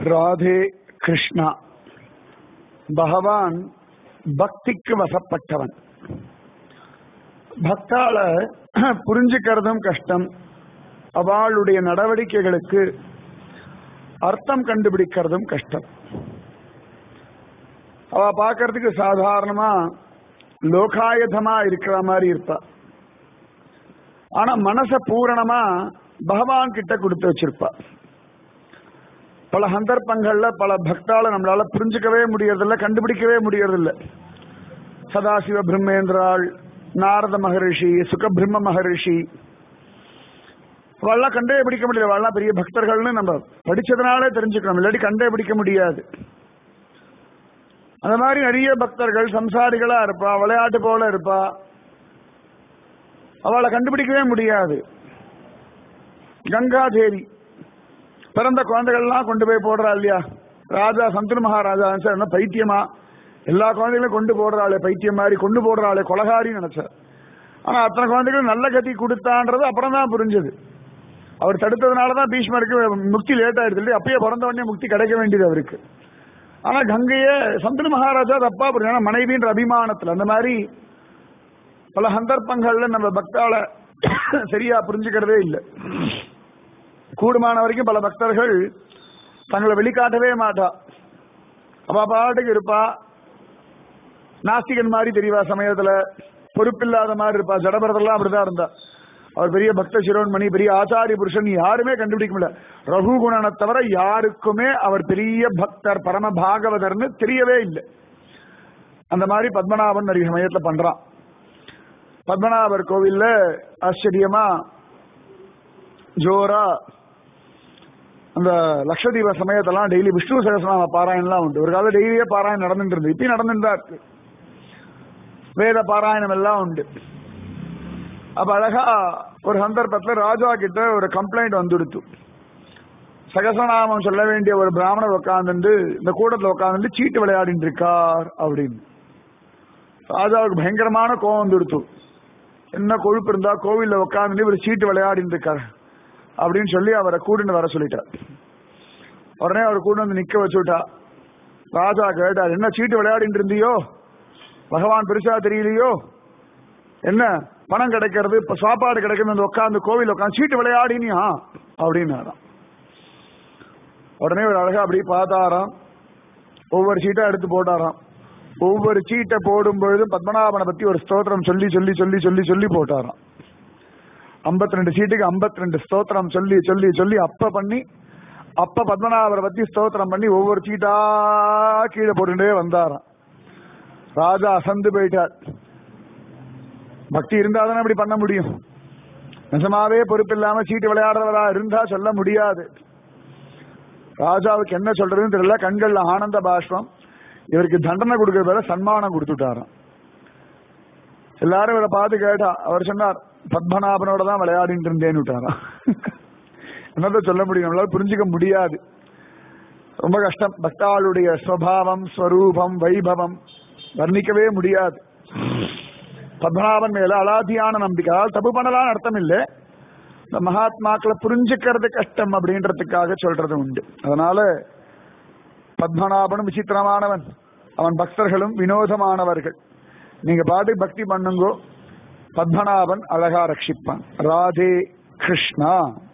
ராதே கிருஷ்ணா. பகவான் பக்திக்கு வசப்பட்டவன். பக்தால புரிஞ்சுக்கிறதும் கஷ்டம், அவளுடைய நடவடிக்கைகளுக்கு அர்த்தம் கண்டுபிடிக்கிறதும் கஷ்டம். அவ பார்க்கறதுக்கு சாதாரணமா லோகாயதமா இருக்கிற மாதிரி இருப்பா. ஆனா மனச பூரணமா பகவான் கிட்ட கொடுத்து வச்சிருப்பா. பல சந்தர்ப்பங்கள்ல பல பக்தால நம்மளால புரிஞ்சுக்கவே முடியறதில்ல, கண்டுபிடிக்கவே முடியறதில்ல. சதாசிவ பிரம்மேந்திராள், நாரத மகரிஷி, சுகபிரம்ம மகரிஷி, அவெல்லாம் கண்டே பிடிக்க முடியல. அவெல்லாம் பெரிய பக்தர்கள்னு நம்ம படிச்சதுனாலே தெரிஞ்சுக்கணும், இல்லாட்டி கண்டே பிடிக்க முடியாது. அந்த மாதிரி நிறைய பக்தர்கள் சம்சாரிகளா இருப்பா, விளையாட்டு போல இருப்பா, அவளை கண்டுபிடிக்கவே முடியாது. கங்கா தேவி பிறந்த குழந்தைகள்லாம் கொண்டு போய் போடுறா இல்லையா? ராஜா சந்தனு மகாராஜா என்ன பைத்தியமா, எல்லா குழந்தைகளும் கொண்டு போடுறாளே, பைத்தியம் மாதிரி கொண்டு போடுறாளே, கொலகாரின்னு நினைச்சார். ஆனா அத்தனை குழந்தைகள் நல்ல கதி கொடுத்தான்றது அப்புறம் தான் புரிஞ்சது. அவர் தடுத்ததுனாலதான் பீஷ்மருக்கு முக்தி லேட் ஆயிடுது. அப்பயே பிறந்த உடனே முக்தி கிடைக்க வேண்டியது அவருக்கு. ஆனா கங்கையே சந்தனு மகாராஜா தப்பா புரிஞ்சு, மனைவின்ற அபிமானத்துல. அந்த மாதிரி பல சந்தர்ப்பங்கள்ல நம்ம பக்தால சரியா புரிஞ்சுக்கிறதே இல்லை. கூடுமான வரைக்கும் பல பக்தர்கள் தங்களை வெளிக்காட்டவே மாட்டா, அவ பாட்டுக்கு இருப்பா. நாஸ்திகன் மாதிரி தெரியவா, சமயத்துல பொறுப்பில்லாத மாதிரி இருப்பா. ஜடபரதெல்லாம் அப்படிதான் இருந்தா. அவர் பெரிய பக்த சிரோன்மணி, பெரிய ஆச்சாரிய புருஷன், யாருமே கண்டுபிடிக்க முடியல. ரகுகுணனை தவிர யாருக்குமே அவர் பெரிய பக்தர், பரம பாகவதர்னு தெரியவே இல்லை. அந்த மாதிரி பத்மநாபன் நிறைய சமயத்துல பண்றான். பத்மநாபர் கோவில்ல ஆச்சரியமா ஜோரா அந்த லட்சதீப சமயத்தெல்லாம் டெய்லி விஷ்ணு சகஸ்ரநாம பாராயணம்லாம் உண்டு. ஒரு காலம் டெய்லியே பாராயணம் நடந்துட்டு இருந்து, இப்பயும் நடந்துட்டு தான் இருக்கு. வேத பாராயணம் எல்லாம் உண்டு. அப்ப அழகா ஒரு சந்தர்ப்பத்துல ராஜா கிட்ட ஒரு கம்ப்ளைண்ட் வந்துடுத்து. சகசநாமம் சொல்ல வேண்டிய ஒரு பிராமணர் உட்கார்ந்து இந்த கூட்டத்துல உட்கார்ந்து சீட்டு விளையாடிட்டு இருக்கார் அப்படின்னு. ராஜாவுக்கு பயங்கரமான கோபம் வந்துடுத்து. என்ன கொழுப்பு இருந்தா கோவில்ல உட்கார்ந்து ஒரு சீட்டு விளையாடிட்டு இருக்கார் அப்படின்னு சொல்லி அவரை கூட்டிட்டு வர சொல்லிட்டார். உடனே அவர் கூட்டு வந்து நிக்க வச்சுட்டா. ராஜா கேட்டார், என்ன சீட்டு விளையாடிட்டு இருந்தியோ, பகவான் பெருசா தெரியலையோ, என்ன பணம் கிடைக்கிறது, இப்ப சாப்பாடு கிடைக்கிறது, உட்காந்து கோவில் உட்காந்து சீட்டு விளையாடினியா அப்படின்னு. உடனே ஒரு அழகா அப்படி பார்த்தாராம், ஒவ்வொரு சீட்டா எடுத்து போட்டாராம். ஒவ்வொரு சீட்டை போடும் பொழுதும் பத்மநாபனை பத்தி ஒரு ஸ்தோத்திரம் சொல்லி சொல்லி சொல்லி சொல்லி சொல்லி போட்டாராம். 52 சீட்டுக்கு 52 ஸ்தோத்திரம் சொல்லி சொல்லி சொல்லி அப்ப பண்ணி, அப்ப பத்மநாபரை பத்தி ஸ்தோத்திரம் பண்ணி ஒவ்வொரு சீட்டா கீழே போட்டுட்டே வந்தாராம். ராஜா அசந்து போயிட்டார். பக்தி இருந்தா தானே அப்படி பண்ண முடியும். நிஜமாவே பொறுப்பு இல்லாம சீட்டு விளையாடுறவரா இருந்தா சொல்ல முடியாது. ராஜாவுக்கு என்ன சொல்றதுன்னு தெரியல. கண்கள்ல ஆனந்த பாஷ்பம். இவருக்கு தண்டனை கொடுக்கற பேர சன்மானம் கொடுத்துட்டாராம். எல்லாரும் இவரை பார்த்து கேட்டா அவர் சொன்னார், பத்மநாபனோட தான் விளையாடிட்டு இருந்தேன்னு விட்டாராம். என்னதான் சொல்ல முடியும், நம்மளால புரிஞ்சுக்க முடியாது. ரொம்ப கஷ்டம். பக்தாளுடைய ஸ்வபாவம், ஸ்வரூபம், வைபவம் வர்ணிக்கவே முடியாது. பத்மநாபன் மேல அலாதியான நம்பிக்கை. தப்பு பண்ணலான்னு அர்த்தம் இல்லை, இந்த மகாத்மாக்களை புரிஞ்சுக்கிறது கஷ்டம் அப்படின்றதுக்காக சொல்றது உண்டு. அதனால பத்மநாபனும் விசித்திரமானவன், அவன் பக்தர்களும் வினோதமானவர்கள். நீங்க பாட்டு பக்தி பண்ணுங்கோ, பத்மநாபன் அழகா ரட்சிப்பான். ராதே கிருஷ்ணா.